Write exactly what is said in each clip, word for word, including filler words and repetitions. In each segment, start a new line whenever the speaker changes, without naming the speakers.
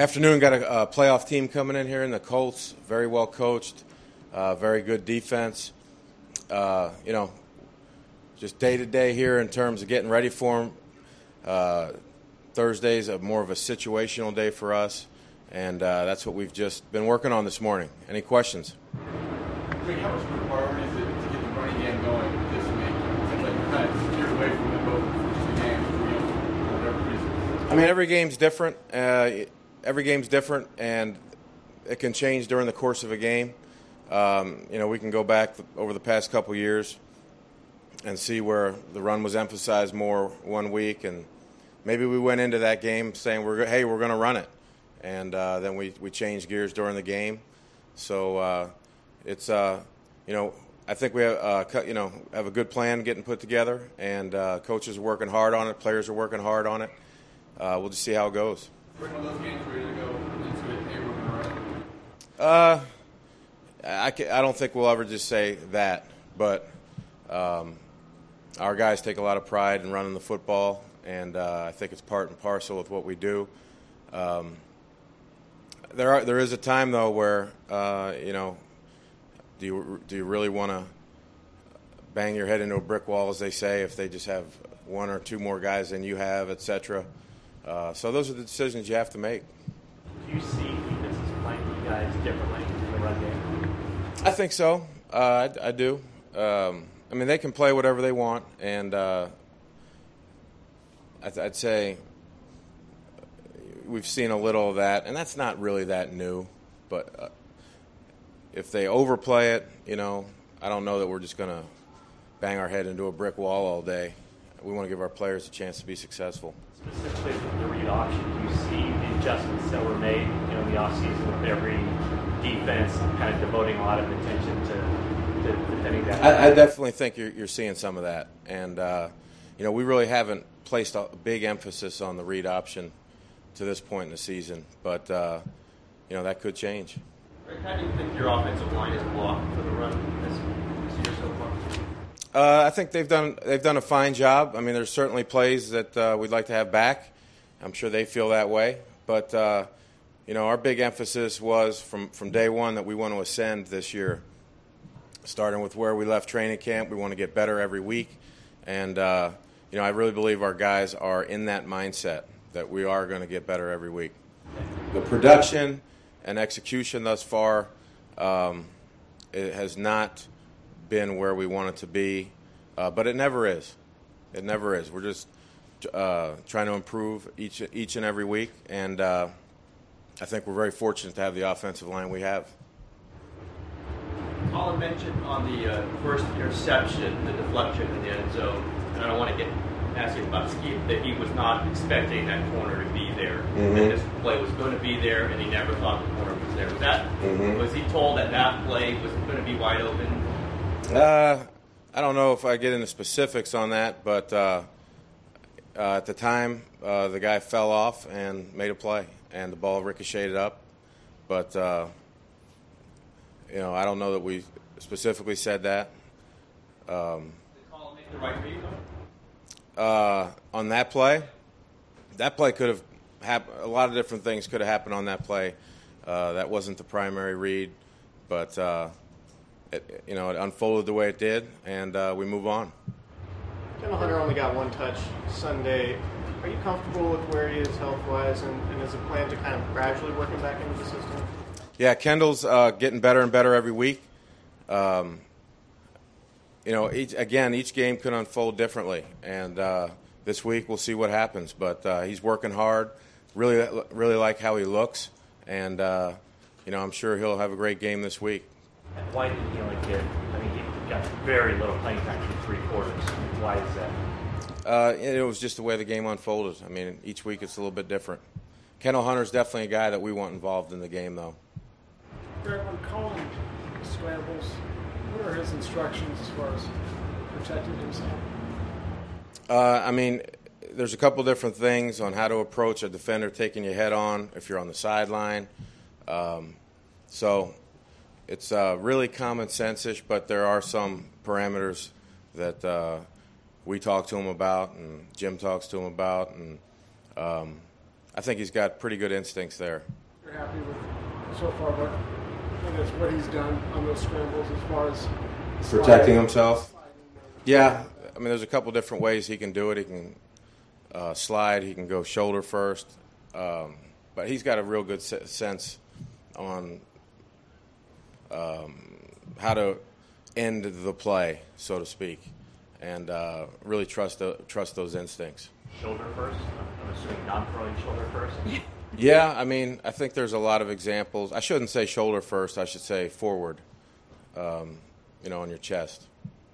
Afternoon, got a, a playoff team coming in here in the Colts. Very well coached, uh, very good defense. Uh, you know, just day to day here in terms of getting ready for them. Uh, Thursday's a more of a situational day for us, and uh, that's what we've just been working on this morning. Any questions?
Greg, how much of a priority is it to get the running game going this week? It seems like you're kind of steered away from it both the first two games for, you know, for whatever reason.
I mean, every game's different. Uh, every game's different, and it can change during the course of a game. Um, you know, we can go back over the past couple years and see where the run was emphasized more one week, and maybe we went into that game saying, "We're hey, we're going to run it," and uh, then we, we changed gears during the game. So uh, it's uh, you know I think we have uh, you know have a good plan getting put together, and uh, coaches are working hard on it, players are working hard on it. Uh, we'll just see how it goes.
One of those games ready to go into it, hey, we're going to run it.
Uh, I can, I don't think we'll ever just say that, but um, our guys take a lot of pride in running the football, and uh, I think it's part and parcel with what we do. Um, there are there is a time though where uh, you know, do you do you really want to bang your head into a brick wall, as they say, if they just have one or two more guys than you have, et cetera. Uh, so those are the decisions you have to make.
Do you see defenses playing you guys differently in the run game?
I think so. Uh, I, I do. Um, I mean, they can play whatever they want, and uh, I'd, I'd say we've seen a little of that, and that's not really that new. But uh, if they overplay it, you know, I don't know that we're just going to bang our head into a brick wall all day. We want to give our players a chance to be successful.
Specifically with the read option, do you see the adjustments that were made, you know, in the offseason with every defense kind of devoting a lot of attention to, to defending that?
I, I definitely think you're, you're seeing some of that. And, uh, you know, we really haven't placed a big emphasis on the read option to this point in the season. But, uh, you know, that could change.
How do you think your offensive line is blocked for the run this, this year so far?
Uh, I think they've done they've done a fine job. I mean, there's certainly plays that uh, we'd like to have back. I'm sure they feel that way. But, uh, you know, our big emphasis was from, from day one that we want to ascend this year, starting with where we left training camp. We want to get better every week. And, uh, you know, I really believe our guys are in that mindset that we are going to get better every week. The production and execution thus far, um, it has not been where we want it to be, uh, but it never is. It never is. We're just uh, trying to improve each each and every week, and uh, I think we're very fortunate to have the offensive line we have.
Colin mentioned on the uh, first interception, the deflection in the end zone, and I don't want to get ask you about scheme, that he was not expecting that corner to be there,
mm-hmm.
and this play was going to be there, and he never thought the corner was there. Was that? Mm-hmm. Was he told that that play was going to be wide open?
Uh, I don't know if I get into specifics on that, but uh, uh, at the time, uh, the guy fell off and made a play, and the ball ricocheted up. But, uh, you know, I don't know that we specifically said that. Um,
Did Colin make the right read, though?
Uh, on that play, that play could have happened. A lot of different things could have happened on that play. Uh, that wasn't the primary read, but uh, it, you know, it unfolded the way it did, and uh, we move on.
Kendall Hunter only got one touch Sunday. Are you comfortable with where he is health-wise, and, and is it plan to kind of gradually work him back into the system?
Yeah, Kendall's uh, getting better and better every week. Um, You know, each, again, each game could unfold differently, and uh, this week we'll see what happens. But uh, he's working hard. Really, really like how he looks, and uh, you know, I'm sure he'll have a great game this week.
And why did he only get? I mean, he got very little playing time through three quarters. Why is that?
Uh, it was just the way the game unfolded. I mean, each week it's a little bit different. Kendall Hunter's definitely a guy that we want involved in the game, though.
Greg, when Colin scrambles, what are his instructions as far as protecting himself?
Uh, I mean, there's a couple different things on how to approach a defender taking your head on if you're on the sideline. Um, so it's uh, really common sense-ish, but there are some parameters that uh, we talk to him about and Jim talks to him about. And, um, I think he's got pretty good instincts there.
You're happy with so far what I guess what he's done on those scrambles as far as
Protecting
sliding,
himself?
sliding, uh,
Yeah, I mean, there's a couple different ways he can do it. He can uh, slide. He can go shoulder first. Um, but he's got a real good se- sense on um, how to end the play, so to speak, and uh, really trust the, trust those instincts.
Shoulder first? I'm assuming not throwing shoulder first?
Yeah, I mean, I think there's a lot of examples. I shouldn't say shoulder first. I should say forward, um, you know, on your chest.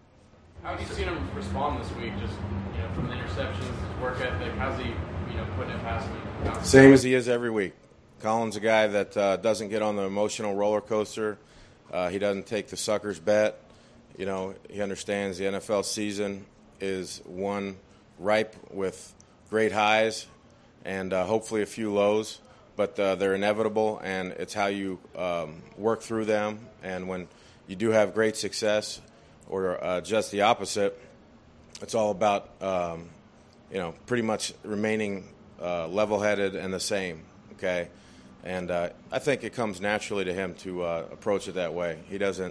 How have you seen him respond this week? Just, you know, from the interceptions, his work ethic. How's he, you know, putting it past him?
Same as he is every week. Colin's a guy that uh, doesn't get on the emotional roller coaster. Uh, he doesn't take the sucker's bet. You know, he understands the N F L season is one ripe with great highs and uh, hopefully a few lows, but uh, they're inevitable, and it's how you um, work through them. And when you do have great success, or uh, just the opposite, it's all about um, you know pretty much remaining uh, level-headed and the same. Okay, and uh, I think it comes naturally to him to uh, approach it that way. He doesn't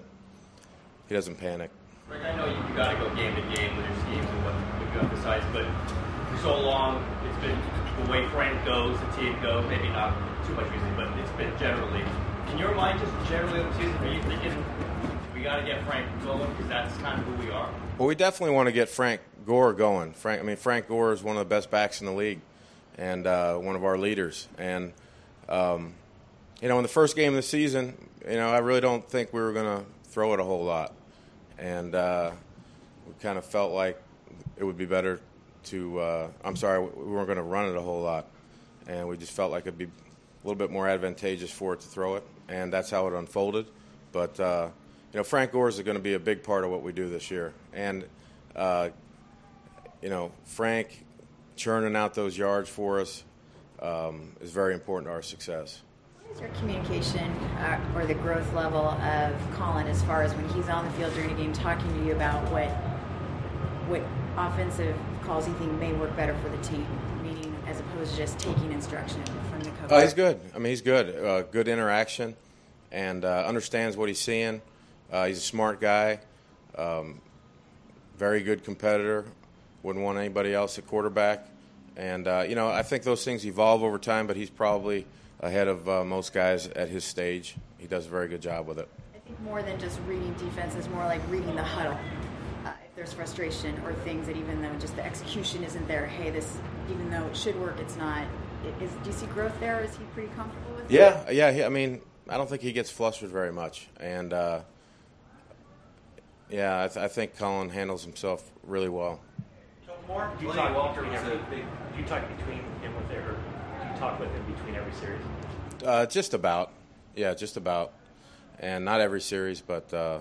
he doesn't panic.
Rick, I know you, you got to go game to game with your schemes and what, what you emphasize, but for so long, it's been the way Frank goes, the team goes, maybe not too much recently, but it's been generally. In your mind, just generally the season, are you thinking we got to get Frank going because that's kind of who we are?
Well, we definitely want to get Frank Gore going. Frank, I mean, Frank Gore is one of the best backs in the league and uh, one of our leaders. And, um, you know, in the first game of the season, you know, I really don't think we were going to throw it a whole lot. And uh, we kind of felt like it would be better to uh, – I'm sorry, we weren't going to run it a whole lot. And we just felt like it would be a little bit more advantageous for it to throw it. And that's how it unfolded. But, uh, you know, Frank Gore is going to be a big part of what we do this year. And, uh, you know, Frank churning out those yards for us um, is very important to our success.
What is your communication uh, or the growth level of Colin as far as when he's on the field during a game talking to you about what what offensive calls you think may work better for the team, meaning as opposed to just taking instruction from the coach?
Uh, he's good. I mean, he's good. Uh, good interaction and uh, understands what he's seeing. Uh, he's a smart guy, um, very good competitor, wouldn't want anybody else at quarterback. And, uh, you know, I think those things evolve over time, but he's probably ahead of uh, most guys at his stage. He does a very good job with it.
I think more than just reading defense is more like reading the huddle. Uh, if there's frustration or things that even though just the execution isn't there, hey, this, even though it should work, it's not. Is, do you see growth there? Is he pretty comfortable with it?
Yeah, yeah. He, I mean, I don't think he gets flustered very much. And, uh, yeah, I, th- I think Colin handles himself really well.
More
Do you
Lenny
talk
Walker
between
was
every,
a big.
do you talk between him with their, do you talk with him between every series?
Uh, just about. Yeah, just about. And not every series, but, uh,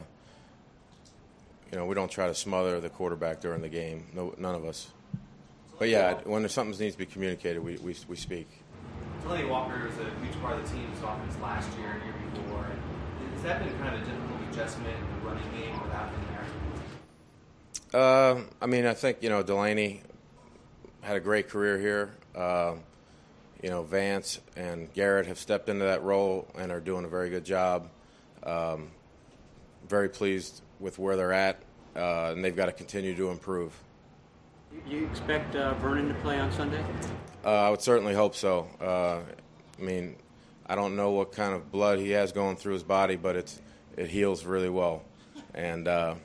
you know, we don't try to smother the quarterback during the game. No, none of us. But, yeah, when there's something that needs to be communicated, we, we, we speak.
Lenny Walker was a huge part of the team's offense last year and year before. Has that been kind of a difficult adjustment in the running game without him there?
Uh, I mean, I think, you know, Delaney had a great career here. Uh, you know, Vance and Garrett have stepped into that role and are doing a very good job. Um, very pleased with where they're at, uh, and they've got to continue to improve.
You expect uh, Vernon to play on Sunday?
Uh, I would certainly hope so. Uh, I mean, I don't know what kind of blood he has going through his body, but it's it heals really well, and uh,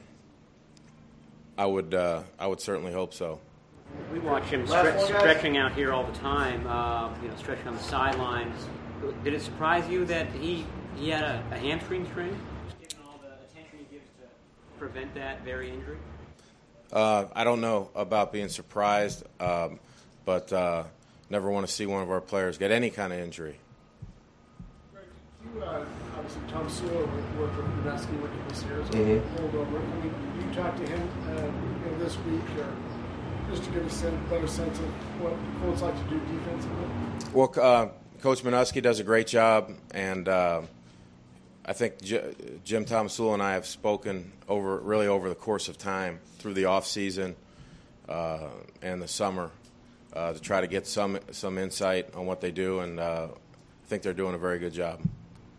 I would uh, I would certainly hope so.
We watch him
Last
stre-
one, guys.
stretching out here all the time. Uh, you know, stretching on the sidelines. Did it surprise you that he he had a, a hamstring strain? Given all the attention he gives to prevent that very injury.
Uh, I don't know about being surprised, um, but uh, never want to see one of our players get any kind of injury.
Right. You, uh, obviously, Tom Sewell worked with Nebraska with this year as a
Mhm.
holdover. I mean, do you talk to him uh, you know, this week or just to get a sen- better sense of what Colts like to do defensively?
Well, uh, Coach Minuski does a great job, and uh, I think J- Jim Tomsula and I have spoken over really over the course of time through the off season uh, and the summer uh, to try to get some some insight on what they do, and uh, I think they're doing a very good job.